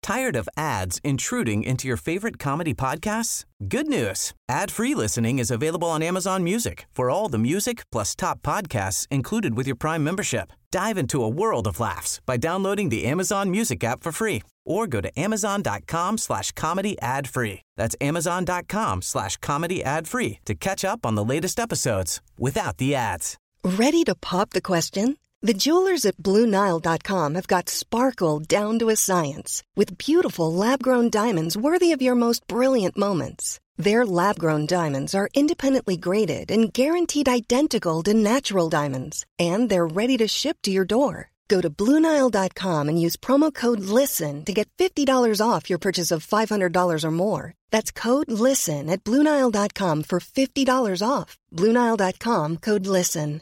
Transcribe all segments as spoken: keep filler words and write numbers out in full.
Tired of ads intruding into your favorite comedy podcasts? Good news. Ad-free listening is available on Amazon Music for all the music plus top podcasts included with your Prime membership. Dive into a world of laughs by downloading the Amazon Music app for free or go to amazon.com slash comedy ad free. That's amazon.com slash comedy ad free to catch up on the latest episodes without the ads. Ready to pop the question? The jewelers at Blue Nile dot com have got sparkle down to a science with beautiful lab-grown diamonds worthy of your most brilliant moments. Their lab-grown diamonds are independently graded and guaranteed identical to natural diamonds, and they're ready to ship to your door. Go to Blue Nile dot com and use promo code LISTEN to get fifty dollars off your purchase of five hundred dollars or more. That's code LISTEN at Blue Nile dot com for fifty dollars off. Blue Nile dot com, code LISTEN.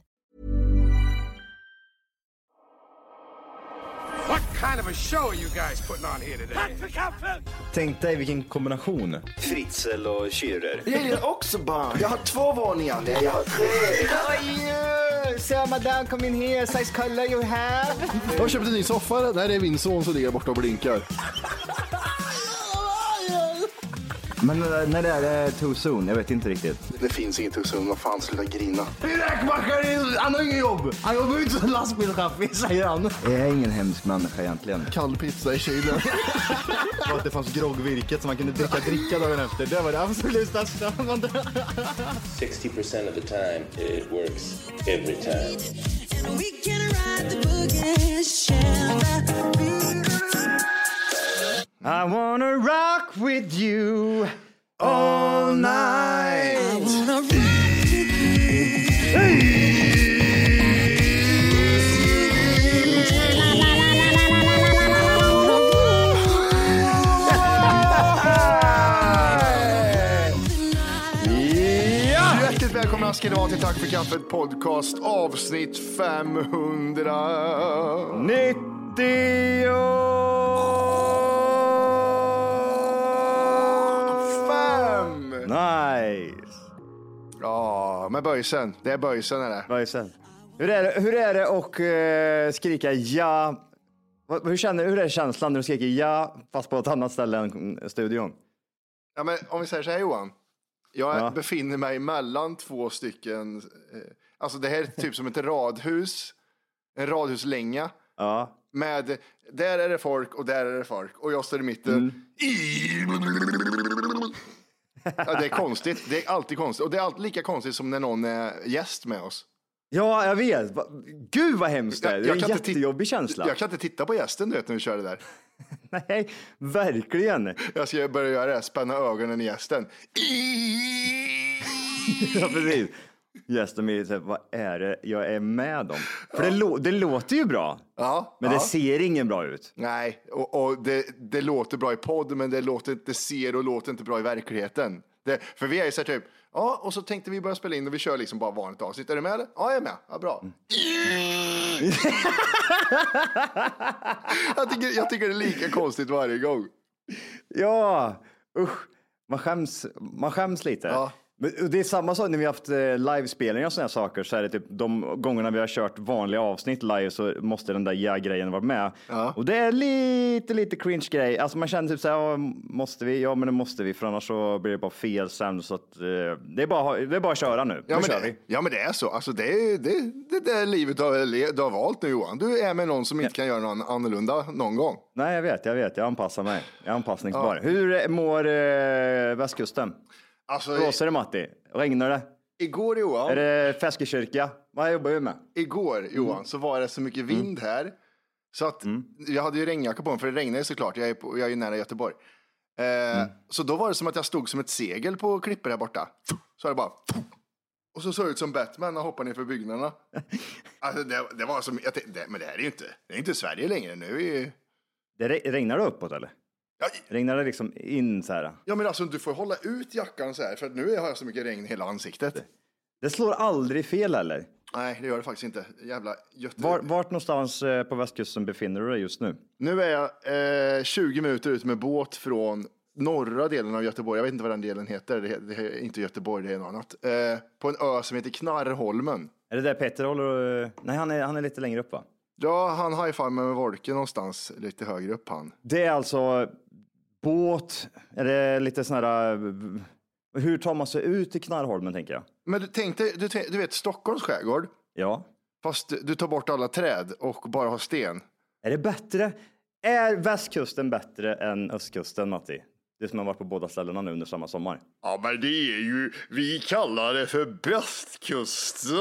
What kind of a show are you guys putting on here today? Tänk dig vilken kombination. Fritzl och Schürrer. Jag gillar också barn. Jag har två våningar. Nej, jag har tre. Oj, så madame, kom in här. Size color you have. Jag har köpt en ny soffa. Där är min son som ligger borta och blinkar. Men när det är too soon, jag vet inte riktigt. Det finns inget too soon, vad fan, sluta grina. Räkmackare, han har ingen jobb. Han jobbar inte som lastbilschaffis, säger han. Jag är ingen hemsk människa egentligen. Kall pizza i kylen. Och att det fanns groggvirket som man kunde dricka dricka dagen efter. Det var det absolut största. sixty percent of the time it works every time. We can ride the boogie, share the beat. I wanna rock with you all night. I wanna rock with you. Hey! Hjärtligt välkomna ska det vara till Tack för kaffet podcast avsnitt femhundra nittio. Nice. Ja, med böjsen. Det är böjsen är det. Böjsen. Hur är det, hur är det och uh, skrika ja? Hur känner hur är känslan när du skriker ja fast på ett annat ställe än studion? Ja, men om vi säger så här, Johan. Jag ja. befinner mig mellan två stycken. Eh, alltså det här är typ som ett radhus. En radhuslänga. Ja. Med, där är det folk och där är det folk. Och jag står i mitten. Mm. Ja, det är konstigt. Det är alltid konstigt. Och det är alltid lika konstigt som när någon är gäst med oss. Ja, jag vet. Gud vad hemskt det är. Det är en jättejobbig känsla. Jag kan inte titta på gästen, du vet, när vi kör det där. Nej, verkligen. Jag ska börja göra det. Spänna ögonen i gästen. Ja, precis. Gästen är så, vad är det jag är med om? För ja. det, lå- det låter ju bra. Ja, men ja. det ser ingen bra ut. Nej, och, och det, det låter bra i podd, men det, låter, det ser och låter inte bra i verkligheten. Det, för vi är ju så här typ, ja, och så tänkte vi börja spela in och vi kör liksom bara vanligt avsnitt. Är du med eller? Ja, jag är med. Ja, bra. Mm. jag, tycker, jag tycker det är lika konstigt varje gång. Ja, usch. Man skäms, man skäms lite. Ja. Men det är samma sak när vi har haft livespelningar och sådana saker, så är det typ de gångerna vi har kört vanliga avsnitt live så måste den där ja-grejen vara med. Ja. Och det är lite, lite cringe grej. Alltså man känner typ så här, ja, måste vi? Ja, men det måste vi, för annars så blir det bara fel sen. Så att, det, är bara, det är bara att köra nu. Ja, nu men kör det, vi. ja, men det är så. Alltså det är det, det, det är livet du har, du har valt nu, Johan. Du är med någon som inte ja. kan göra någon annorlunda någon gång. Nej, jag vet, jag vet. Jag anpassar mig. Jag är anpassningsbar. Ja. Hur mår eh, västkusten? Alltså, blåser det, Matti? Regnar det? Igår, Johan. Är det Feskekyrka? Vad jobbar du med? Igår, Johan, mm. så var det så mycket vind mm. här. Så att mm. jag hade ju regnjacka på mig, för det regnade såklart. Jag är, på, jag är ju nära Göteborg. Eh, mm. Så då var det som att jag stod som ett segel på klippor här borta. Så det bara... Och så såg det ut som Batman och hoppade ner för byggnaderna. Alltså det, det var som... Jag tänkte, det, men det här är ju inte, det är inte Sverige längre. Nu är... Det regnar det uppåt, eller? Ja, regnar det liksom in så här? Ja, men alltså du får hålla ut jackan så här, för att nu har jag så mycket regn i hela ansiktet. Det, det slår aldrig fel, eller? Nej, det gör det faktiskt inte. Jävla Göte... Var, vart någonstans på västkusten befinner du dig just nu? Nu är jag eh, tjugo minuter ut med båt från norra delen av Göteborg. Jag vet inte vad den delen heter. Det, det är inte Göteborg, det är något annat. Eh, på en ö som heter Knarrholmen. Är det där Petter håller? Nej, han är, han är lite längre upp, va? Ja, han high-five med Volken någonstans lite högre upp han. Det är alltså båt, är det lite sån här, hur tar man sig ut till Knarrholmen tänker jag? Men du tänkte, du, du vet Stockholms skärgård, Ja. fast du tar bort alla träd och bara har sten. Är det bättre? Är västkusten bättre än östkusten, Matti? Det som har varit på båda ställena nu under samma sommar. Ja, men det är ju, vi kallar det för bästkusten.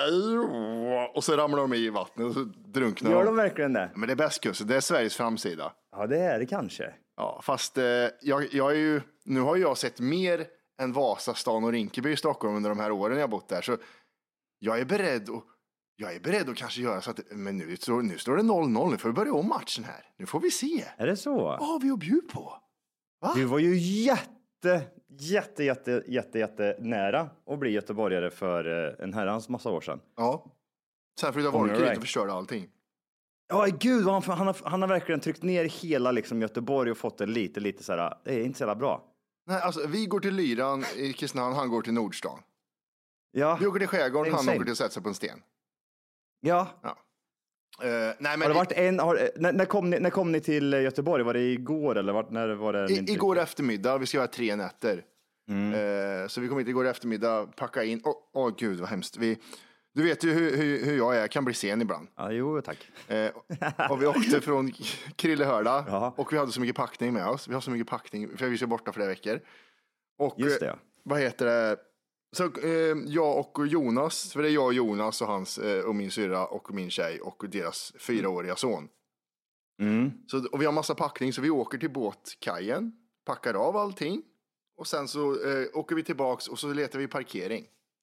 Och så ramlar de i vattnet och så drunknar Gör de. de verkligen det? Men det är bästkusten, det är Sveriges framsida. Ja, det är det kanske. Ja, fast eh, jag, jag är ju, nu har jag sett mer än Vasastan och Rinkeby i Stockholm under de här åren jag bott där. Så jag är beredd att, jag är beredd att kanske göra så att, men nu, så, nu står det noll noll, nu får vi börja om matchen här. Nu får vi se. Är det så? Vad har vi att bjuda på? Va? Du var ju jätte, jätte, jätte, jätte, jätte nära att bli göteborgare för en herrans massa år sedan. Ja. Sen flyttade Om Volker you're dit right. och förstörde allting. Ja, gud, vad han, han, har, han har verkligen tryckt ner hela liksom, Göteborg och fått det lite, lite så här, det är inte så jävla bra. Nej, alltså vi går till Lyran i Kristinehamn, han går till Nordstan. Ja, Vi åker till skärgården, han Insane. åker till att sätta sig på en sten. ja. Uh, nej, men Har det varit en, har, när, när, kom ni, när kom ni till Göteborg? Var det igår eller vart, när var det? I, igår eftermiddag, vi ska ha tre nätter. Mm. Uh, så vi kom hit igår eftermiddag, packa in. Åh oh, oh, gud vad hemskt. Vi, du vet ju hur, hur, hur jag är, jag kan bli sen ibland. Ja, jo, tack. Uh, och vi åkte från Krillehörda Ja. och vi hade så mycket packning med oss. Vi har så mycket packning, för vi ska borta flera veckor. Och Just det, ja. eh, vad heter det? Så eh, jag och Jonas, för det är jag och Jonas och hans eh, och min syrra och min tjej och deras fyraåriga son. Mm. Så, och vi har massa packning så vi åker till båtkajen, packar av allting och sen så eh, åker vi tillbaks och så letar vi parkering.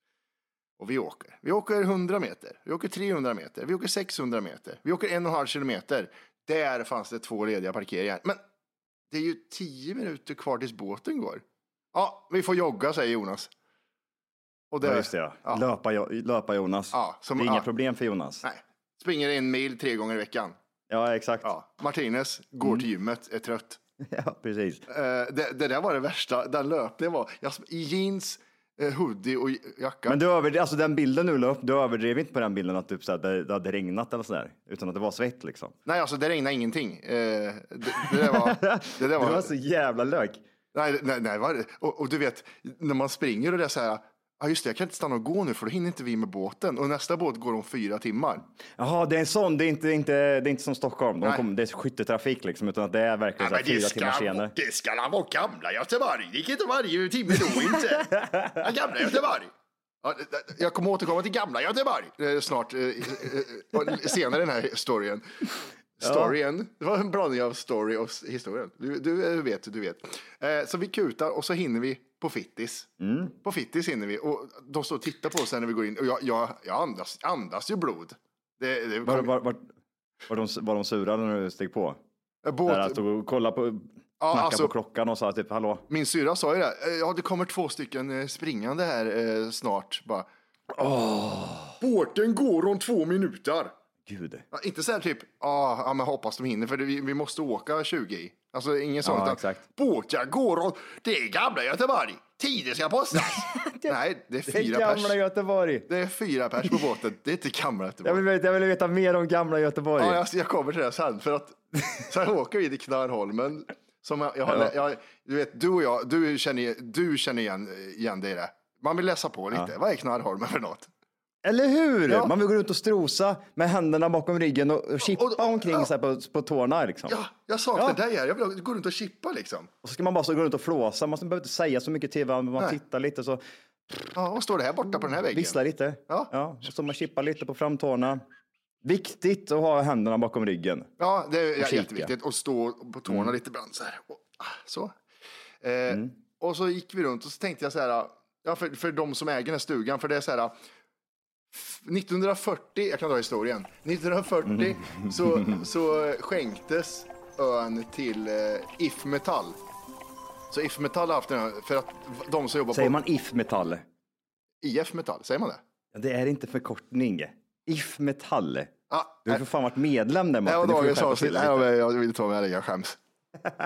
Och vi åker. Vi åker hundra meter, vi åker trehundra meter, vi åker sexhundra meter, vi åker en och en halv kilometer. Där fanns det två lediga parkeringar. Men det är ju tio minuter kvar tills båten går. Ja, vi får jogga, säger Jonas. Och det, Ja, just det, ja. ja. Löpa, löpa Jonas. Ja, som- det är inga ja. problem för Jonas. Nej, springer en mil tre gånger i veckan. Ja, exakt. Ja. Martinez går till gymmet, är trött. Ja, precis. Eh, det, det där var det värsta, den löpningen var jag, i jeans, eh, hoodie och jacka. Men du överdrev, alltså den bilden du la upp, du överdrev inte på den bilden att typ, så här, det, det hade regnat eller sådär, utan att det var svett liksom. Nej, alltså det regnade ingenting. Eh, det, det där var... Det där var, Du var så jävla lök. nej, nej, nej, var det? Och, och du vet, när man springer och det är så här, ja just det, jag kan inte stanna och gå nu för då hinner inte vi med båten. Och nästa båt går om fyra timmar. Jaha, det är en sån, det är inte, inte, det är inte som Stockholm, De Nej. kom, det är skyttetrafik liksom, utan att det är verkligen så här, fyra timmar senare. det ska la vara gamla Göteborg. Det gick inte varje timme då inte. Ja, gamla Göteborg. Ja, jag kommer återkomma till gamla Göteborg eh, snart, eh, eh, senare i den här storyn. Storyn, det var en blandning av story och historien. Du, du vet, du vet. Eh, så vi kutar och så hinner vi på Fittis. Mm. På Fittis hinner vi och de står och tittar på oss när vi går in. Och jag, jag, jag andas, andas ju blod. Det, det Var, kom, var, var, var, de, var de sura när du steg på? båt, Där att du kollade på, knackade alltså- på klockan och sa typ hallå? Min syra sa ju det. eh, Ja, det kommer två stycken eh, springande här eh, snart. Bara. Båten går om två minuter. Gud. Ja, inte så här typ, ah, ja men hoppas de hinner för det, vi, vi måste åka tjugo i. Alltså ingen sånt. Ja, utan, exakt. Båten går om, det är gamla Göteborg. Tiden ska postas. Nej, det är Det är fyra gamla pers. Göteborg. Det är fyra pers på båten. Det är inte gamla Jag Göteborg. vill, veta, jag vill veta mer om gamla Göteborg. Ja, jag, jag kommer till det sen. För att sen åker vi till Knarrholmen. Som jag, jag, har, Ja. jag, du vet, du och jag, du känner, du känner igen, igen det i det. Man vill läsa på lite. Vad är Knarrholmen för något? Eller hur? Ja. Man vill gå runt och strosa med händerna bakom ryggen och, och chippa Och- och- omkring ja. så här på, på tårna liksom. Ja, jag saknar Ja. dig här. Jag vill gå runt och chippa liksom. Och så ska man bara så gå runt och flåsa. Man behöver inte säga så mycket till varandra. Man Nej. tittar lite så Ja, vad står det här borta på den här väggen? visslar lite. Ja. Ja. Och så man chippar lite på framtårna. Viktigt att ha händerna bakom ryggen. Ja, det är kika. jätteviktigt. Att stå på tårna Mm. lite ibland så här. Och, ah, så. Eh, Och så gick vi runt och så tänkte jag så här. Ja, för, för de som äger den här stugan. För det är så här. f- nittonhundrafyrtio, jag kan dra historien. nittonhundrafyrtio så, så skänktes ön till eh, If Metall. Så If Metall har haft den här, för att de som jobbar Säger på man If Metall? I F Metall, säger man det? Ja, det är inte förkortning. If Metall. Ja, Du har för fan varit medlem där, det Martin. var Du får ju dagens skärpa avsnitt. till Nej, lite. jag vill ta med det, jag skäms.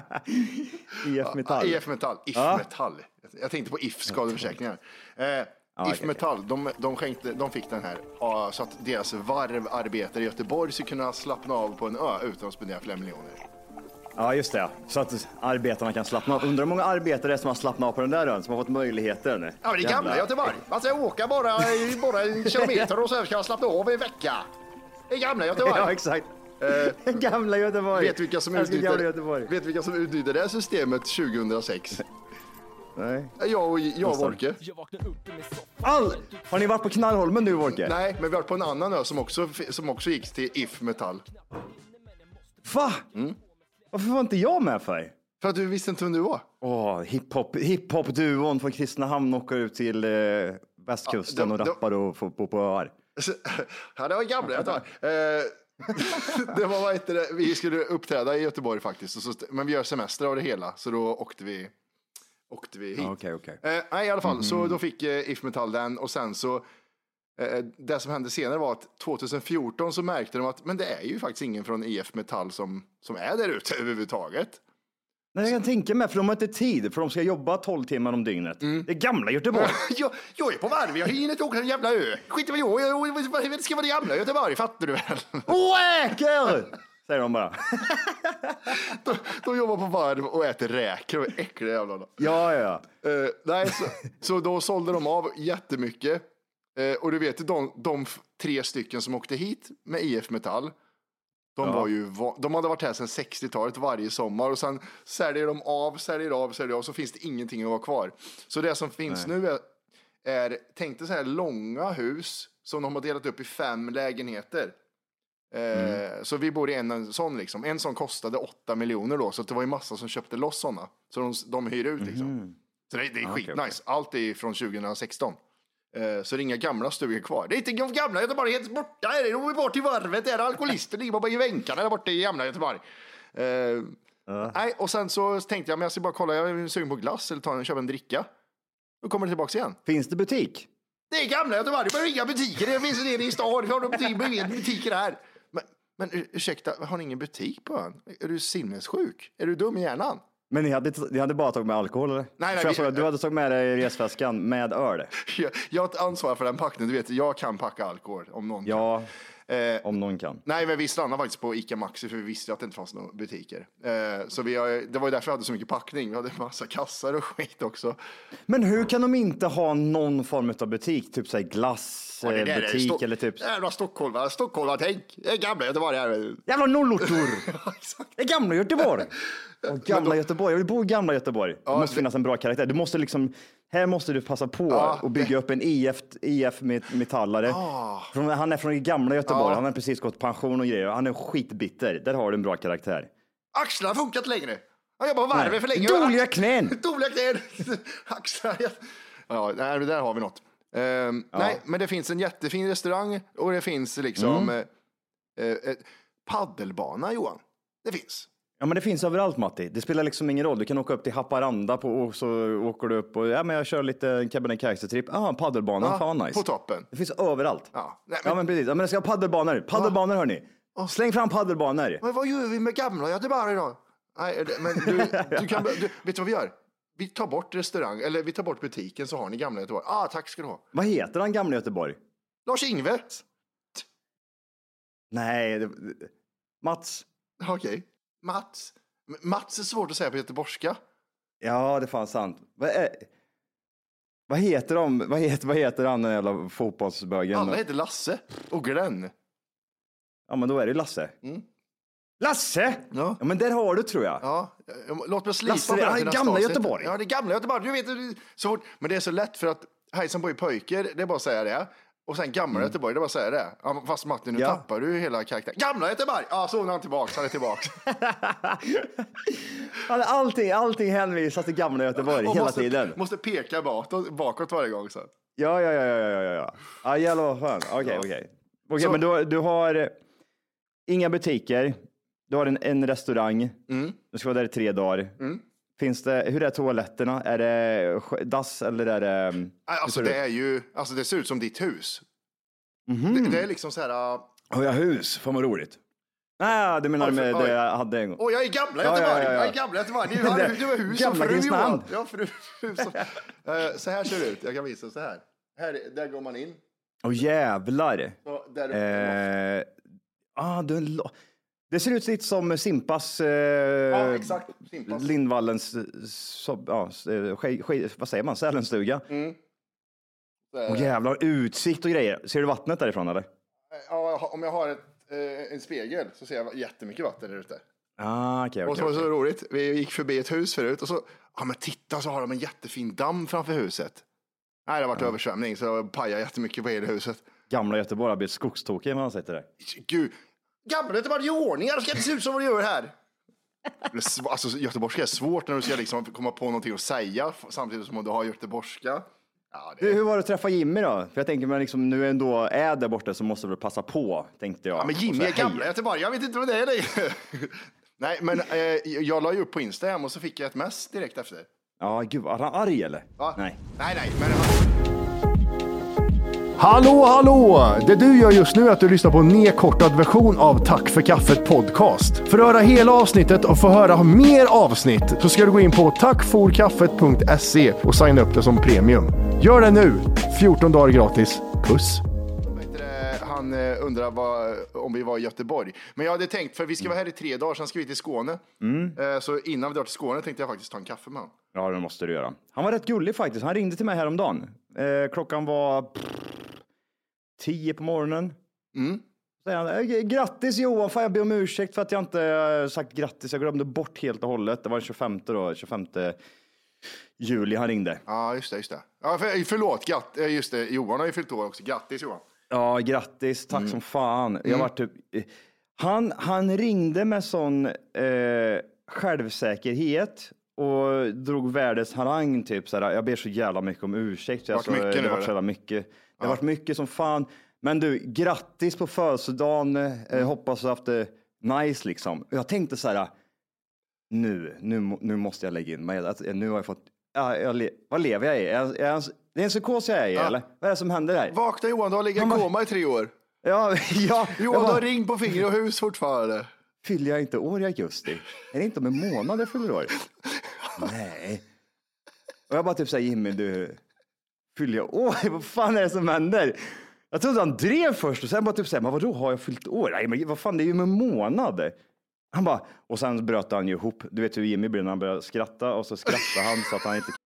I F Metall. I F Metall, If Ja. Metall. Jag tänkte på If skadeförsäkringar. Eh, I F Metall, de, de, skänkte, de fick den här uh, så att deras varvarbetare i Göteborg skulle kunna slappna av på en ö utan att spendera flera miljoner. Ja, just det. Så att arbetarna kan slappna av. Undrar hur många arbetare som har slappnat av på den där ön, som har fått möjligheter. Ja, men det är gamla Göteborg. Man ska åka bara, bara en kilometer och så ska jag slappna av i en vecka. Det är gamla Göteborg. Ja, exakt. Uh, gamla Göteborg. Vet vilka som utnyttjade, vet vilka som utnyttjade det här systemet tjugohundrasex? Nej. Jag och jag och Volke. All! Har ni varit på Knallholmen nu, Volke? Nej, men vi har varit på en annan ö som också, som också gick till I F Metall. Va? Mm. Varför var inte jag med för? För att du visste inte vem du var. Åh, hiphop, hiphop-duon från Kristinehamn åker ut till eh, västkusten ja, de, och rappar de... och får bo på öar. Ja, det var gamla jag tar. Eh, det var vad heter det? Vi skulle uppträda i Göteborg faktiskt. Och så, men vi gör semester av det hela. Så då åkte vi, åkte vi hit. Okay, okay. Eh, nej, i alla fall. Mm. Så då fick eh, I F Metall den. Och sen så, eh, det som hände senare var att tjugohundrafjorton så märkte de att men det är ju faktiskt ingen från I F Metall som, som är där ute överhuvudtaget. Nej, jag kan tänka mig, för de har inte tid, för de ska jobba tolv timmar om dygnet. Mm. Det är gamla Göteborg. jag, jag är på varv, jag hinner inte åka till en jävla ö. Skit vad jag, jag, jag, jag ska vara det gamla Göteborg, fattar du väl? Räker! Säger de bara. de, de jobbar på varv och äter räkor och äckliga jävlarna. Ja, ja. Uh, nej, så, så då sålde de av jättemycket. Uh, och du vet, de, de tre stycken som åkte hit med I F Metall, De, ja. var ju, de hade varit här sedan sextiotalet varje sommar och sen säljer de av, säljer av, säljer av, så finns det ingenting att vara kvar. Så det som finns Nej. nu är, är tänkte så här långa hus som de har delat upp i fem lägenheter. Mm. Eh, så vi bor i en, en sån liksom. En sån kostade åtta miljoner då, så det var ju massa som köpte loss såna. Så de, de hyr ut liksom. Mm. Så det, det är ah, skitnice. Okay, okay. Allt är från tjugohundrasexton. Uh, så det är inga gamla stugor kvar. Det är inte de gamla Göteborg, helt borta är det. De är bort i varvet, det är alkoholister, de är bara i vänkarna där borta i gamla Göteborg. Uh, uh. Nej, och sen så tänkte jag, men jag ska bara kolla, jag är sugen på glass eller ta en, köpa en dricka. Då kommer det tillbaka igen. Finns det butik? Det är gamla Göteborg, det är inga butiker, det finns det i stan, det har butiker, butiker här. Men, men ursäkta, har ni ingen butik på ön? Är du sinnessjuk? Är du dum i hjärnan? Men ni hade, ni hade bara tagit med alkohol, eller? Nej, nej, jag såg att du hade tagit med dig i resväskan med öl. Jag, jag har ett ansvar för den packningen. Du vet, jag kan packa alkohol om någon ja, kan. Eh, om någon kan. Nej, men vi stannade faktiskt på Ica Maxi för vi visste att det inte fanns några butiker. Eh, så vi har, det var ju därför vi hade så mycket packning. Vi hade en massa kassar och skit också. Men hur kan de inte ha någon form av butik? Typ såhär glass, ja, det butik sto- eller typ... Jävla Stockholm, Stockholm, tänk. Det är gamla Göteborg här. Jävla nollortor. Det är gamla Göteborg. Och gamla Göteborg, jag vill bo i gamla Göteborg. Ja, det måste det... finnas en bra karaktär. Du måste liksom, här måste du passa på ja, och bygga det... upp en I F, I F-metallare. Oh. Från, han är från gamla Göteborg, ja. Han har precis gått pension och grejer. Han är skitbitter, där har du en bra karaktär. Axlar har funkat längre. Han jobbar på varvet för länge. Dåliga knän! Dåliga knän! Axlar, ja, där, där har vi något. Um, ja. Nej, men det finns en jättefin restaurang och det finns liksom mm. eh, eh, paddelbana, Johan. Det finns. Ja, men det finns överallt, Matti. Det spelar liksom ingen roll. Du kan åka upp till Haparanda på, och så åker du upp och ja, men jag kör lite Kebnekaise-tripp. Ja, paddelbana, ja, fan nice. På toppen. Det finns överallt. Ja, nej, men... ja men precis. Ja, men det ska ha paddelbanor. Paddelbanor, ja. Hörni. Släng fram paddelbanor. Men vad gör vi med gamla Göteborg då? Nej, men du, du kan, du, vet du vad vi gör? Vi tar bort restaurang, eller vi tar bort butiken så har ni gamla Göteborg. Ah, tack ska du ha. Vad heter han, gamla Göteborg? Lars-Ingve. Nej, det... Mats. Okej. Okay. Mats. Mats är svårt att säga på göteborgska. Ja, det fan sant. Vad, är... vad heter de? Vad heter, vad heter han den jävla fotbollsbögen? Alla heter Lasse och Glenn. Ja, men då är det Lasse. Mm. Lasse? Ja. Ja, men där har du, tror jag. Ja, låt mig slipa Lasse, på det. Ja, det gamla Göteborg. Ja, det gamla Göteborg. Du vet, så fort. Men det är så lätt för att hejsan på i pojker, det är bara att säga det. Och sen gamla mm. Göteborg, det är bara att säga det. Ja, fast Martin, nu ja. tappar du hela karaktären. Gamla Göteborg! Ja, så är han tillbaka, han är tillbaka. allting, allting hänvisas till gamla Göteborg och hela måste, tiden. Måste peka bakåt, bakåt varje gång. Så. Ja, ja, ja, ja, ja, ja. Ja, jävla fan. Okej, okej. Okej, men du, du har inga butiker. Du har en, en restaurang. Mm. Du ska vara där i tre dagar. Mm. Finns det, hur är toaletterna? Är det dass eller är det... Alltså det är ju, alltså det ser ut som ditt hus. Mm-hmm. Det, det är liksom så här... Uh... Har jag hus? Fan vad roligt. Nej, du menar oj, med oj. det jag hade en gång. Åh, jag är gamla Göteborg. Ja, ja, ja, ja. Jag är gamla Göteborg. Du har, du har hus gamla och fru, Johan. Ja, fru. Så, uh, så här ser det ut. Jag kan visa så här. Här, där går man in. Åh jävlar. Så, där är Eh, ah, du, är en lo- det ser ut lite som Simpas, eh, Ja, exakt. Simpas. Lindvallens, eh, så, ja, eh, ske, ske, vad säger man, Sälenstuga. Mm. Åh jävlar, utsikt och grejer. Ser du vattnet därifrån eller? Ja, om jag har ett, eh, en spegel så ser jag jättemycket vatten där ute. Ah, okej, Och okej. så var det så okej. roligt. Vi gick förbi ett hus förut och så, ja men titta så har de en jättefin damm framför huset. Nej, det har varit översvämning så det pajade jättemycket på hela huset. Gamla Göteborg har blivit skogstokig när man säger det. Gud, gamla Göteborg i ordningar, det ska inte se ut som vad det gör här. Det är sv- Alltså göteborgska är svårt när du ska liksom komma på någonting att säga samtidigt som du har göteborgska. Ja, det Du, är... hur var det att träffa Jimmy då? För jag tänker, men liksom, nu ändå är där borta så måste du väl passa på, tänkte jag. ja, men Och Jimmy så är hej. gamla Göteborg, jag vet inte vad det är längre. Nej, men eh, jag la ju upp på Instagram och så fick jag ett mess direkt efter. Ja, gud, var han arg eller? Va? Nej. Nej, nej, men... Hallå, hallå! Det du gör just nu är att du lyssnar på en nedkortad version av Tack för kaffet podcast. För att höra hela avsnittet och få höra mer avsnitt så ska du gå in på tackforkaffet punkt se och signa upp det som premium. Gör det nu! fjorton dagar gratis. Puss! Han eh, undrar vad, om vi var i Göteborg. Men jag hade tänkt, för vi ska vara här i tre dagar, sen ska vi till Skåne. Mm. Eh, så innan vi drar till Skåne tänkte jag faktiskt ta en kaffe med honom. Ja, det måste du göra. Han var rätt gullig faktiskt. Han ringde till mig häromdagen. Eh, klockan var pff, tio på morgonen. Mm. Så han, eh, grattis Johan, fan jag ber om ursäkt för att jag inte eh, sagt grattis. Jag glömde bort helt och hållet. Det var den tjugofemte då, tjugofemte juli han ringde. Ja, just det, just det. Ja, för, förlåt, gatt, eh, just det. Johan har ju fyllt år också. Grattis Johan. Ja, grattis. Tack Mm. som fan. Jag var typ, han, han ringde med sån eh, självsäkerhet och drog världens harang typ såhär. Jag ber så jävla mycket om ursäkt. Det har Alltså, varit mycket det nu, har varit så jävla mycket. Det har varit mycket som fan. Men du, grattis på födelsedagen. Eh, hoppas du har haft det nice liksom. Jag tänkte så här. Nu, nu, nu måste jag lägga in mig. Att, nu har jag fått, ja, jag le, vad lever jag i? Är, är, det är en psykos jag är i Ja. eller? Vad är det som händer här? Vakna Johan, du har legat i koma i tre år. Ja, ja. Johan, jag du bara, har ring på finger och hus fortfarande. fyller jag inte år i augusti? Är det inte om en månad jag fyller år? Nej. Och jag bara typ säger Jimmy, du fyller jag år? Vad fan är det som händer? Jag trodde han drev först och sen bara typ säger, men vadå har jag fyllt år? Nej, men vad fan, det är ju med en månad. Han bara, och sen bröt han ju ihop. Du vet hur Jimmy blir när han börjar skratta och så skrattar han så att han inte...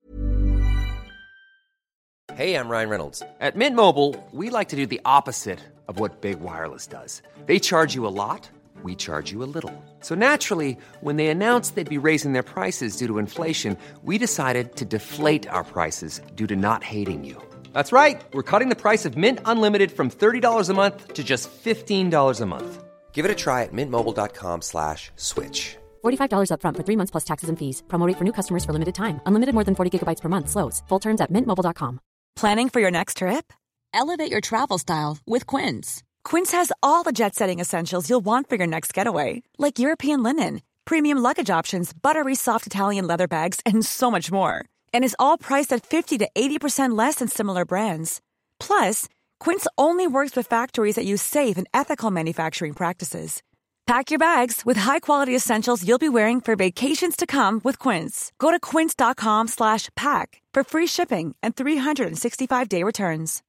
Hey, I'm Ryan Reynolds. At Mint Mobile, we like to do the opposite of what Big Wireless does. They charge you a lot, we charge you a little. So naturally, when they announced they'd be raising their prices due to inflation, we decided to deflate our prices due to not hating you. That's right. We're cutting the price of Mint Unlimited from thirty dollars a month to just fifteen dollars a month. Give it a try at mintmobile.com slash switch. forty-five dollars up front for three months plus taxes and fees. Promo rate for new customers for limited time. Unlimited more than forty gigabytes per month slows. Full terms at mint mobile dot com. Planning for your next trip? Elevate your travel style with Quince. Quince has all the jet-setting essentials you'll want for your next getaway, like European linen, premium luggage options, buttery soft Italian leather bags, and so much more. And is all priced at fifty to eighty percent less than similar brands. Plus, Quince only works with factories that use safe and ethical manufacturing practices. Pack your bags with high-quality essentials you'll be wearing for vacations to come with Quince. Go to quince.com slash pack for free shipping and three sixty-five day returns.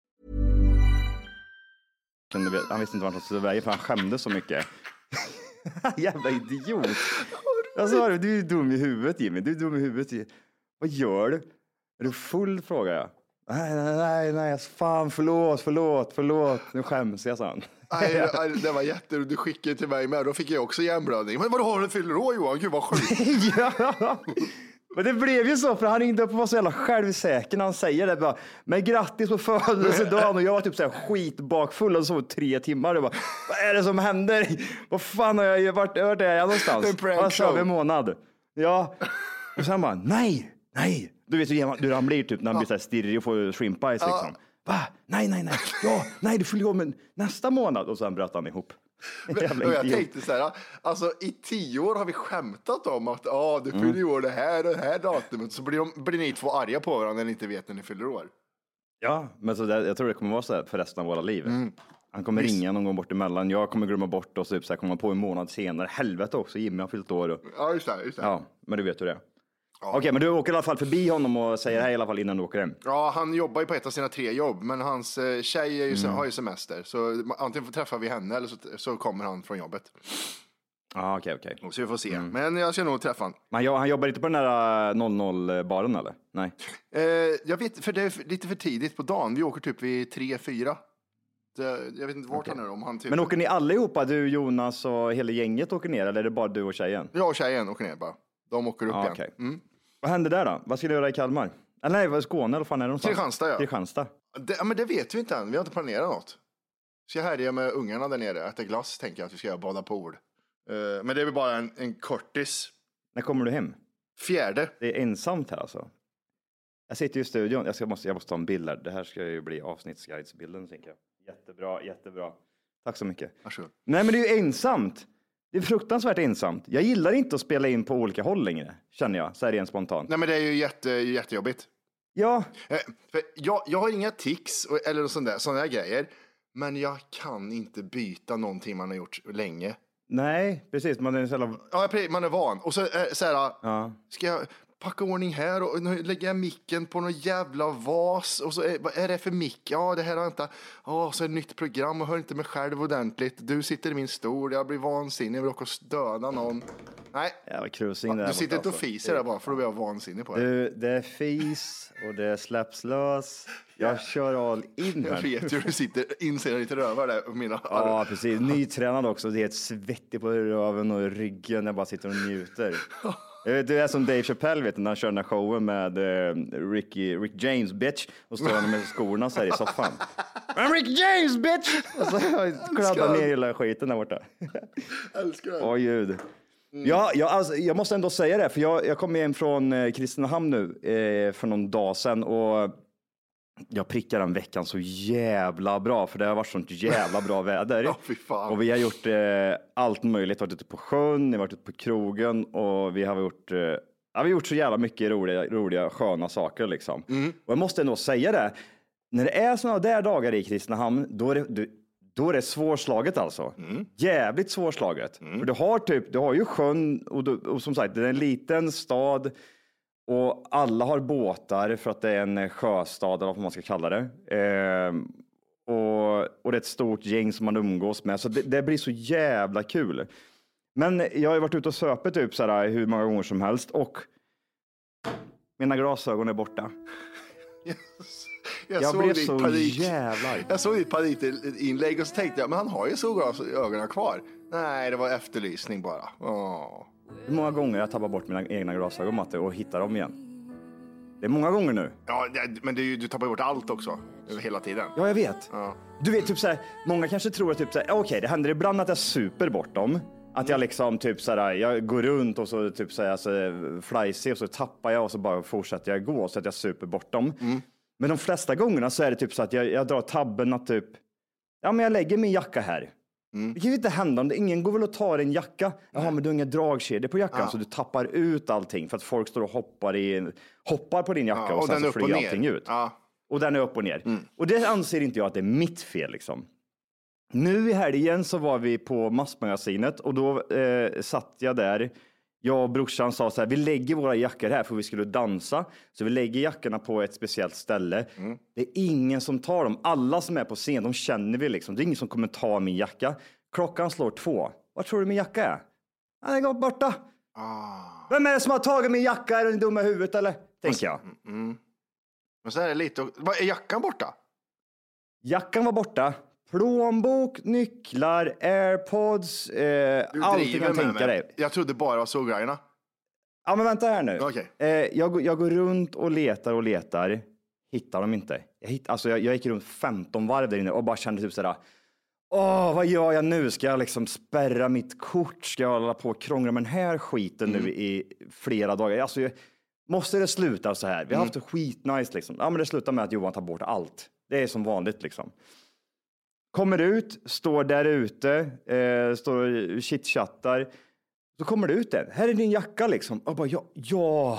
Han visste inte vart han skulle väga för han skämdes så mycket. Jävla idiot. Jag sa det, du är dum i huvudet Jimmy. Du är dum i huvudet. Vad gör du? Är du full, frågar jag. Nej, nej, nej, nej. Fan, förlåt, förlåt, förlåt. Nu skäms jag, sa han. Nej, det var jätteroligt. Du skickade till mig med. Då fick jag också hjärnblödning. Men vad har du fyller år Johan? Gud vad sjukt. Ja. Men det blev ju så, för han ringde upp och var så jävla självsäker när han säger det. Bara, men grattis på födelsedagen. Och jag var typ så här skitbakfull och så tre timmar. Och bara, vad är det som händer? Vad fan har jag varit? Vart är jag någonstans? En prank Vad sa show. vi en månad? Ja. Och sen bara, nej, nej. Du vet hur han blir typ när han blir så här stirrig och får shrimp eyes liksom. Va? Nej, nej, nej. Ja, nej, du fyller år med nästa månad. Och sen bröt han ihop. Men, och jag tänkte så här, alltså i tio år har vi skämtat om att ah, du fyller år det här och det här datumet. Så blir, de, blir ni två arga på varandra när ni inte vet när ni fyller år. Ja, men så där, jag tror det kommer vara så här för resten av våra liv. Mm. Han kommer ringa någon gång bort emellan. Jag kommer glömma bort och så, typ, så här, kommer på en månad senare. Helvete också, Jimmy har fyllt år. Och... Ja, just det, just det. Ja, men du vet hur det är. Ja. Okej, okay, men du åker i alla fall förbi honom och säger hej i alla fall innan du åker hem. Ja, han jobbar ju på ett av sina tre jobb, men hans eh, tjej är ju, Mm. har ju semester. Så antingen träffar vi henne eller så, så kommer han från jobbet. Ja, okej, okej. Så vi får se. Men jag ska nog träffa han. Men han jobbar inte på den där noll noll-baren eller? Nej. Eh, jag vet, för det är lite för tidigt på dagen. Vi åker typ vid tre, fyra. Det, jag vet inte vart Okej. han är. Om han typ... Men åker ni allihopa, du, Jonas och hela gänget åker ner eller är det bara du och tjejen? Jag och tjejen åker ner bara. De åker upp Ja, igen. okej. Mm. Vad hände där då? Vad ska du göra i Kalmar? Eller nej, vad är Skåne eller fan är det någonstans? Kristianstad, ja. Kristianstad. Det, ja, men det vet vi inte än. Vi har inte planerat något. Ska härja med ungarna där nere. Äta glass tänker jag att vi ska göra. Bada pool. Uh, men det är väl bara en, en kortis. När kommer du hem? Fjärde. Det är ensamt här alltså. Jag sitter ju i studion. Jag, ska, måste, jag måste ta en bild här. Det här ska ju bli avsnittsguidesbilden, tänker jag. Jättebra, jättebra. Tack så mycket. Varsågod. Nej, men det är ju ensamt. Det är fruktansvärt ensamt. Jag gillar inte att spela in på olika håll längre, känner jag. Så här rent spontant. Nej, men det är ju jätte, jättejobbigt. Ja. Eh, för jag, jag har inga tics och- eller sådana där, sådana där grejer. Men jag kan inte byta någonting man har gjort länge. Nej, precis. Man är så jävla... Ja, precis, man är van. Och så, eh, så här, Ja. ska jag packa ordning här och nu lägger jag micken på någon jävla vas. Och så är, vad är det för mick? Ja, det här har jag inte. Ja, så är det ett nytt program och hör inte mig själv ordentligt. Du sitter i min stol, jag blir vansinnig, jag vill åka och döda någon. Nej, Jävla krusing där du sitter inte och borta, fiser där bara för att bli vansinnig på det. Du, det är fis och det är släppslös. Jag kör all in Jag här. vet ju hur du sitter, inser lite rövar där på mina Ja, precis. Nytränad också. Det är helt svettig på röven och ryggen. Jag bara sitter och njuter. Jag vet, det är som Dave Chappelle, vet du, när han kör den här showen med uh, Ricky, Rick James, bitch. Och står han med skorna så här i soffan. I'm Rick James, bitch! Och så kladdar ner hela skiten där borta. Älskar det. Åh, ljud. Ja, jag, alltså, jag måste ändå säga det, för jag, jag kom hem från eh, Kristinehamn nu eh, för någon dag sedan och jag prickar den veckan så jävla bra, för det har varit sånt jävla bra väder. Ja, fy fan. Och vi har gjort eh, allt möjligt, varit ute på sjön, vi har varit ute på krogen och vi har gjort, eh, ja, vi har gjort så jävla mycket roliga, roliga sköna saker liksom. Och jag måste ändå säga det, när det är sådana där dagar i Kristinehamn, då är det, du, då är det svårslaget alltså. Jävligt svårslaget. För du har typ, du har ju sjön och, du, och som sagt, det är en liten stad och alla har båtar för att det är en sjöstad eller vad man ska kalla det. Ehm, och, och det är ett stort gäng som man umgås med. Så det, det blir så jävla kul. Men jag har ju varit ute och söpet typ så här hur många gånger som helst och mina glasögon är borta. Jag, Jag såg blev ditt så panik. jävla arg. Jag såg ditt panikinlägg och så tänkte jag, men han har ju solglasögonen kvar. Nej, det var efterlysning bara. Åh. Hur många gånger jag tappar bort mina egna glasögon, Matte, och hittar dem igen? Det är många gånger nu. Ja, det- men det är ju, du tappar bort allt också. Över hela tiden. Ja, jag vet. Ja. Du vet, typ så här, många kanske tror att typ så här, okej, det händer ibland att jag super bort dem. Att jag liksom typ så här, jag går runt och så typ så här, alltså, flysig och så tappar jag och så bara fortsätter jag gå så att jag super bort dem. Men de flesta gångerna så är det typ så att jag, jag drar tabben att typ, ja men jag lägger min jacka här. Det kan ju inte hända om det, ingen går väl och tar en jacka. Jaha, men du har inga dragkedjor på jackan så du tappar ut allting för att folk står och hoppar, i, hoppar på din jacka Ja, och, och sen den så upp och flyger ner. allting ut. Ja. Och den är upp och ner. Och det anser inte jag att det är mitt fel liksom. Nu i helgen så var vi på Massmagasinet och då eh, satt jag där. Jag och brorsan sa så här, vi lägger våra jackor här för vi skulle dansa. Så vi lägger jackorna på ett speciellt ställe. Det är ingen som tar dem. Alla som är på scen, de känner vi liksom. Det är ingen som kommer ta min jacka. Klockan slår två. Vad tror du min jacka är? Den är gått borta. Ah. Vem är det som har tagit min jacka? Är den dum i huvudet eller? Tänker jag. Men så är det lite, vad är jackan borta? Jackan var borta. Plånbok, nycklar, airpods, eh, Du allt du driver kan med tänka mig. dig. Jag trodde bara det var solgrejerna. Ja, men vänta här nu. Okej. Eh, jag, går- jag går runt och letar och letar. Hittar dem inte. Jag, hitt, alltså, jag, jag gick runt femton varv där inne och bara kände typ sådär. Åh, vad gör jag nu? Ska jag liksom spärra mitt kort? Ska jag hålla på och krångla med den här skiten nu i flera dagar? Alltså, jag, måste det sluta så här? Vi har haft det skitnice liksom. Ja, men det slutar med att Johan tar bort allt. Det är som vanligt liksom. Kommer ut, står där ute, eh, står och chitchattar. Så kommer det ut en. Här är din jacka liksom. Och bara, ja, ja,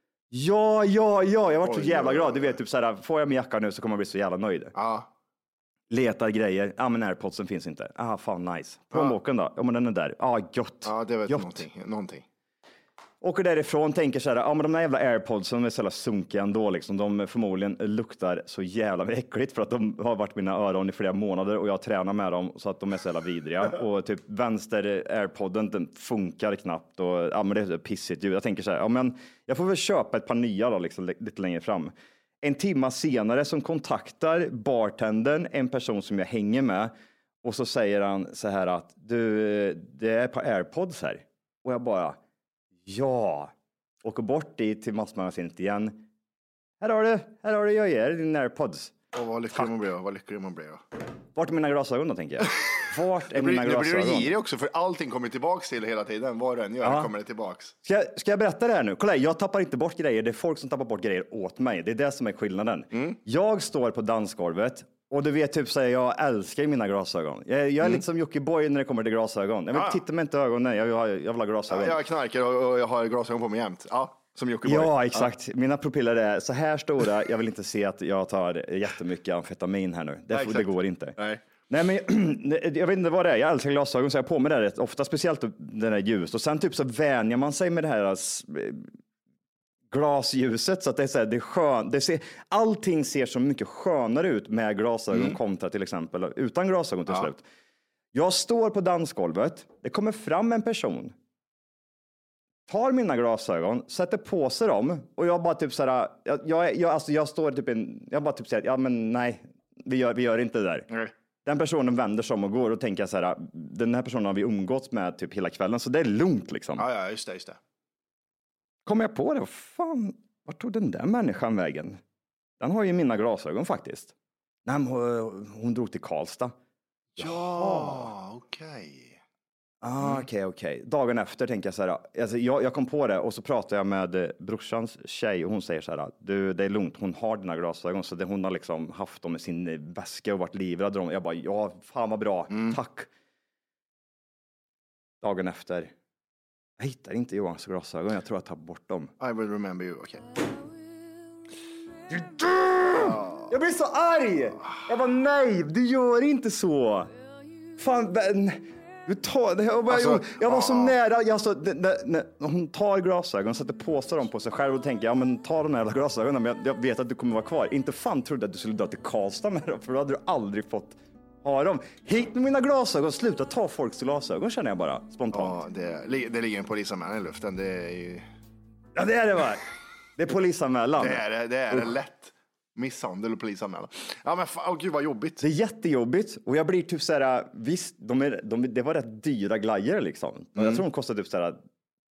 ja, ja, ja. Jag var så Oj, jävla oj, glad. oj. Du vet, typ så här, får jag min jacka nu så kommer jag bli så jävla nöjd. Ja. Letar grejer. Ja, men airpodsen finns inte. Ah, fan nice. Plånboken då? Ja, men den är där. Ah, gött. Ja, det vet gött. någonting. någonting. Åker därifrån, tänker så här, ja men de där jävla airpods som är så jävla sunkiga ändå liksom, de förmodligen luktar så jävla äckligt för att de har varit mina öron i flera månader och jag tränar med dem så att de är så jävla vidriga och typ vänster airpodden den funkar knappt och ja men det är pissigt ljud. Jag tänker så här, ja men jag får väl köpa ett par nya då liksom lite längre fram. En timma senare som kontaktar bartendern, en person som jag hänger med och så säger han så här att du, det är ett par airpods här och jag bara ja, åker bort dit till massmagasinet igen. Här har du, här har du jag ger din AirPods. Och vad lycklig man blir, vad lycklig man blir. Vart är mina glasögon då, tänker jag? Vart är det blir, mina glasögon? Det blir du girig också, för allting kommer tillbaks till hela tiden. Vad du än gör ja. kommer det tillbaks. Ska jag, ska jag berätta det här nu? Kolla, jag tappar inte bort grejer. Det är folk som tappar bort grejer åt mig. Det är det som är skillnaden. Mm. Jag står på dansgolvet och du vet typ så här, jag älskar mina glasögon. Jag, jag är mm. lite som Jockiboi när det kommer till glasögon. Jag vill ja. titta mig inte i ögonen, jag vill ha, jag vill ha glasögon. Ja, jag knarkar och, och jag har glasögon på mig jämt. Ja. Som ja, exakt. Ja. Mina pupiller är så här stora. Jag vill inte se att jag tar jättemycket amfetamin här nu. Det, Nej, det går inte. Nej. Nej, men jag vet inte vad det är. Jag älskar glasögon så jag har på mig det rätt ofta, speciellt den här ljus. Och sen typ så vänjer man sig med det här glasljuset så att det är så här, det är skön. Det ser, allting ser så mycket skönare ut med glasögon mm. kontra till exempel utan glasögon till ja. slut. Jag står på dansgolvet. Det kommer fram en person. Tar mina glasögon, sätter på sig dem och jag bara typ så här, jag, jag, jag, alltså jag står typ en, jag bara typ säger, ja men nej, vi gör, vi gör inte det där. Mm. Den personen vänder sig om och går och tänker så här, den här personen har vi umgåtts med typ hela kvällen så det är lugnt liksom. Ja, ja, just det, just det. Kommer jag på det, fan, vart tog den där människan vägen? Den har ju mina glasögon faktiskt. Nej, men hon, hon drog till Karlstad. Ja, okej. Okay. Ah, okej, okay, okej. Okay. Dagen efter tänker jag så här, alltså jag, jag kom på det och så pratade jag med brorsans tjej och hon säger så här, du, det är lugnt, hon har dina glasögon så det, hon har liksom haft dem i sin väska och varit livrädd. Jag bara, ja, fan vad bra, mm. tack. Dagen efter, jag hittar inte Johans glasögon, jag tror jag tar bort dem. I will remember you, okej. Okay. Jag blir så arg! Jag bara, nej, du gör inte så. Fan, men... Du tar, jag, bara, alltså, jag var ah, så nära. Jag så, när, när hon tar glasögon, sätter på sig dem på sig själv och tänker, ja men ta de här glasögonen, men jag, jag vet att du kommer vara kvar. Inte fan trodde att du skulle dra till Karlstad med dem, för då hade du aldrig fått ha dem. Hit med mina glasögon, sluta ta folks glasögon känner jag bara, spontant. Ja, det, det ligger en polisanmälan i luften, det är ju... Ja, det är det va? Det är polisanmälan. Det är det, det är det lätt. Misshandel och polisanmälan. Ja men fan, oh, gud vad jobbigt. Det är jättejobbigt och jag blir typ så här, visst, de är, de, det var rätt dyra glajjor liksom. Mm. Jag tror de kostade typ så här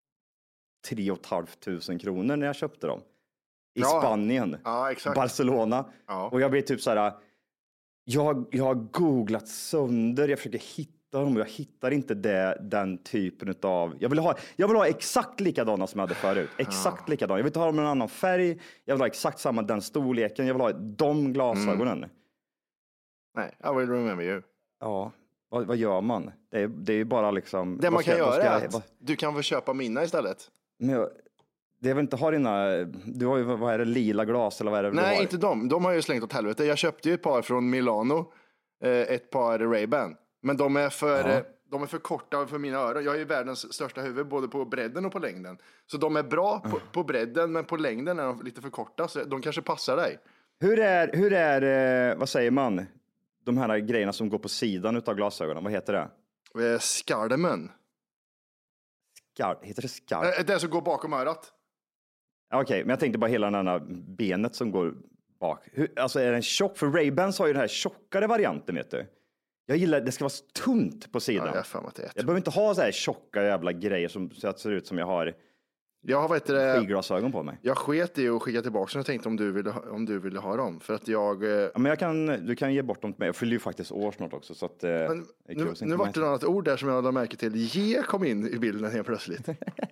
tre och ett halvt tusen kronor när jag köpte dem. I ja. Spanien, ja, exakt. Barcelona. Ja. Och jag blir typ så här, jag, jag har googlat sönder, jag försöker hitta dem och jag hittar inte det, den typen av, jag vill ha, jag vill ha exakt likadana som jag hade förut, exakt ja. likadana, jag vill inte ha dem med en annan färg, jag vill ha exakt samma den storleken, jag vill ha de glasögonen. Mm. Nej, I will remember you. Ja, vad, vad gör man? Det är, det är ju bara liksom... Det man kan ska, göra är jag, att vad, du kan väl köpa mina istället. Men jag, det är väl inte ha dina, du har ju, vad är det, lila glas eller vad är det? Nej, inte de, de har ju slängt åt helvete. Jag köpte ju ett par från Milano, ett par Ray-Ban. Men de är för, ja. de är för korta för mina öron. Jag är ju världens största huvud både på bredden och på längden. Så de är bra på, på bredden, men på längden är de lite för korta. Så de kanske passar dig. Hur är, hur är vad säger man, de här grejerna som går på sidan utav glasögonen? Vad heter det? Eh, Skardemen. Skar, heter det skar? Det som går bakom örat. Okej, okay, men jag tänkte bara hela den här benet som går bak. Hur, alltså är den tjock? För Ray-Bans har ju den här tjockare varianten, vet du. Jag gillar, det ska vara tunt på sidan. Ja, jag, fan att jag behöver inte ha så här tjocka jävla grejer som så att det ser ut som jag har jag har skiglasögon på mig. Jag sket i att skicka tillbaka så jag tänkte om du ville ha, om du ville ha dem. För att jag... Ja, men jag kan, du kan ge bort dem till mig. Jag fyller ju faktiskt år snart också. Så att, men, nu nu var det ett annat ord där som jag lade märke till. Ge kom in i bilden helt plötsligt.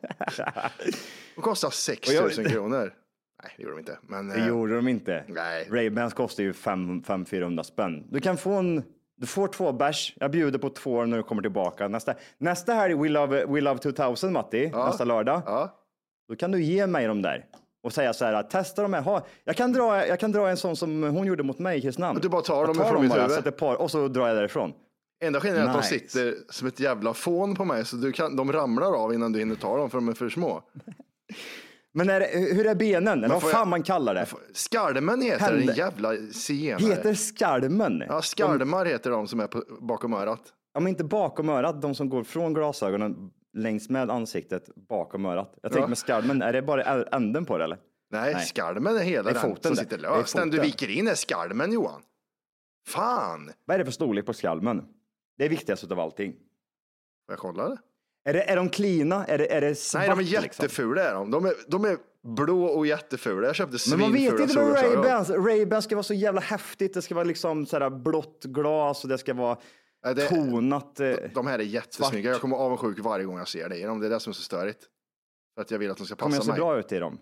De kostar sex tusen kronor. Nej, det gjorde de inte. Men, det gjorde de inte. Nej. Ray-Bans kostar ju fem till fyrahundra spänn. Du kan få en... Du får två bärs. Jag bjuder på två när du kommer tillbaka. Nästa, nästa här är We Love, We Love tvåtusen, Matti. Ja. Nästa lördag. Ja. Då kan du ge mig dem där. Och säga så här, testa de här. Ha, jag, kan dra, jag kan dra en sån som hon gjorde mot mig i Kristinehamn. Du bara tar dem ifrån mitt huvud. Sätter par, och så drar jag därifrån. Enda skillnaden är nice. Att de sitter som ett jävla fån på mig. Så du kan, de ramlar av innan du hinner ta dem för de är för små. Men är det, hur är benen? Eller vad fan jag, man kallar det? Skalmen heter Händer. Den jävla senare. Heter skalmen? Ja, skalmar de, heter de som är på, bakom örat. Ja, men inte bakom örat. De som går från glasögonen längs med ansiktet bakom örat. Jag tänker ja. med skalmen, är det bara änden på det eller? Nej, Nej. skalmen är hela den som det. sitter löst. Den du viker in är skalmen, Johan. Fan! Vad är det för storlek på skalmen? Det är viktigast av allting. Får jag kolla det? Är det, är de klina? Är det, är det svart? Nej, de är jättefula. Liksom? Är de. De, är, de är blå och jättefula. Jag köpte svinfula. Men man vet inte vad Ray-Bans. Ray-Bans ska vara så jävla häftigt. Det ska vara liksom sådär blått glas och det ska vara ja, det, tonat. De, de här är jättesnygga. Svart. Jag kommer avundsjuk varje gång jag ser det i dem. Det är det som är så störigt. För att jag vill att de ska passa mig. Kommer jag så bra ut i dem?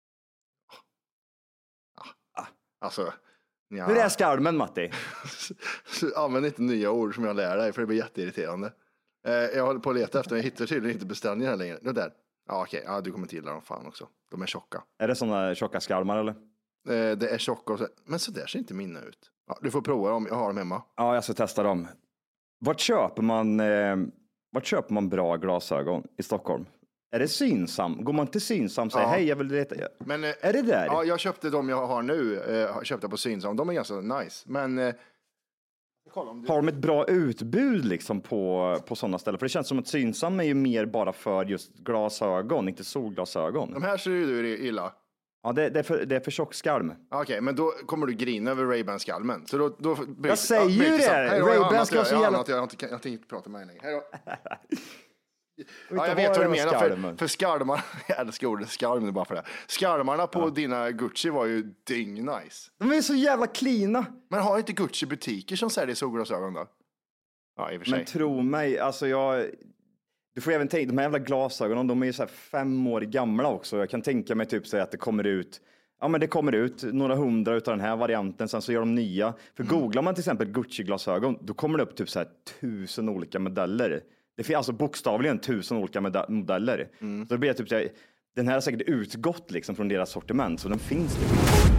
Ah. Alltså... Ja. Hur är skalmen, Matti? Använd inte nya ord som jag lär dig, för det blir jätteirriterande. Eh, jag håller på att leta efter, men jag hittar tydligen inte beställningar längre. Det där. Ja, okej. Ja, du kommer till dem fan också. De är tjocka. Är det sådana tjocka skalmar, eller? Eh, det är tjocka. Och så... Men så där ser inte mina ut. Ja, du får prova dem. Jag har dem hemma. Ja, jag ska testa dem. Vart köper man, eh, vart köper man bra glasögon i Stockholm? Är det Synsam? Går man till Synsam och säger ja. hej, jag vill leta. Men, eh, är det där? Ja, jag köpte de jag har nu. Eh, köpte på Synsam. De är ganska nice. Men... Eh, kolla om du... Har de ett bra utbud liksom på, på sådana ställen? För det känns som att Synsam är ju mer bara för just glasögon, inte solglasögon. De här ser ju du illa. Ja, det, det, är för, det är för tjock skalm. Okej, okay, men då kommer du grina över Ray-Ban-skalmen. Så då, då bryt, jag säger ju ja, det! Ray-Ban ska så jävla... Jag, jag, jag, jag tänkte inte prata med dig längre. Hej då. Ja, jag vet vad du menar, för, för skalmar, jag älskar ordet skalm bara för det. Skalmarna på ja. dina Gucci var ju ding nice. De är så jävla klina. Men har inte Gucci butiker som säljer solglasögon då? Ja, i och för sig. Men tro mig, alltså jag... Du får även tänka, de här jävla glasögonen, de är ju så här fem år gamla också. Jag kan tänka mig typ så att det kommer ut... Ja, men det kommer ut några hundra utav den här varianten, sen så gör de nya. För mm. googlar man till exempel Gucci-glasögon, då kommer det upp typ så här tusen olika modeller. Det finns alltså bokstavligen tusen olika modeller. Mm. Så det blir typ så här, den här har säkert utgått liksom från deras sortiment, så den finns liksom.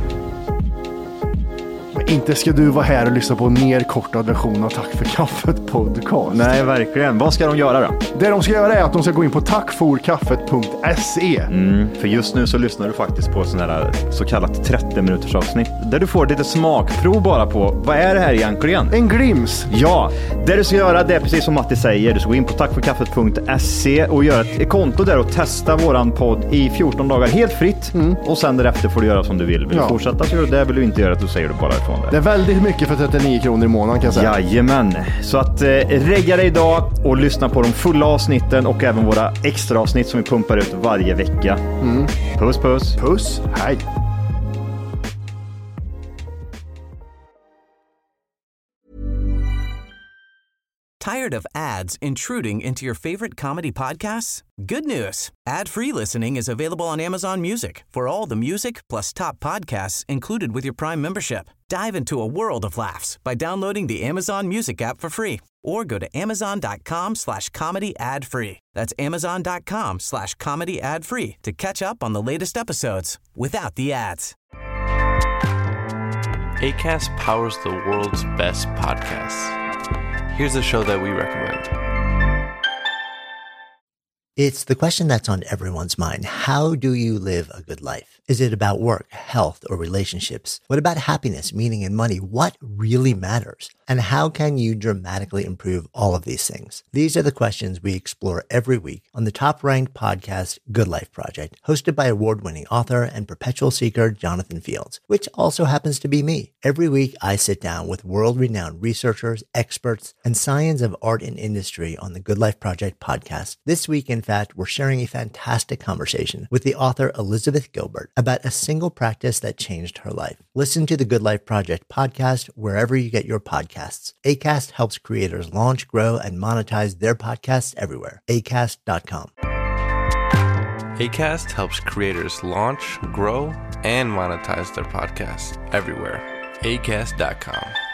Men inte ska du vara här och lyssna på en nerkortad version av Tack för kaffet podcast. Nej, verkligen. Vad ska de göra då? Det de ska göra är att de ska gå in på tackforkaffet punkt se. Mm, för just nu så lyssnar du faktiskt på sån här så kallat trettio minuters avsnitt där du får lite smakprov bara på vad är det här egentligen? En glims. Ja, det du ska göra det är precis som Matti säger. Du ska gå in på tackforkaffet punkt se och göra ett konto där och testa våran podd i fjorton dagar helt fritt. Mm. Och sen därefter får du göra som du vill. Vill ja. du fortsätta så gör du det, vill du inte göra det, då säger du bara ifrån det. Det är väldigt mycket för trettionio kronor i månaden kan jag säga. Jajamän. Så att eh, regga dig idag och lyssna på de fulla avsnitten och även våra extra avsnitt som vi pumpar ut varje vecka. Mm. Puss, puss. Puss. Hej. Tired of ads intruding into your favorite comedy podcasts? Good news. Ad-free listening is available on Amazon Music for all the music plus top podcasts included with your Prime membership. Dive into a world of laughs by downloading the Amazon Music app for free or go to amazon.com slash comedy ad free. That's amazon.com slash comedy ad free to catch up on the latest episodes without the ads. Acast powers the world's best podcasts. Here's a show that we recommend. It's the question that's on everyone's mind. How do you live a good life? Is it about work, health, or relationships? What about happiness, meaning, and money? What really matters? And how can you dramatically improve all of these things? These are the questions we explore every week on the top-ranked podcast, Good Life Project, hosted by award-winning author and perpetual seeker Jonathan Fields, which also happens to be me. Every week, I sit down with world-renowned researchers, experts, and science of art and industry on the Good Life Project podcast. This week, in fact, we're sharing a fantastic conversation with the author Elizabeth Gilbert about a single practice that changed her life. Listen to the Good Life Project podcast wherever you get your podcasts. Acast helps creators launch, grow, and monetize their podcasts everywhere. acast dot com. Acast helps creators launch, grow, and monetize their podcasts everywhere. acast dot com.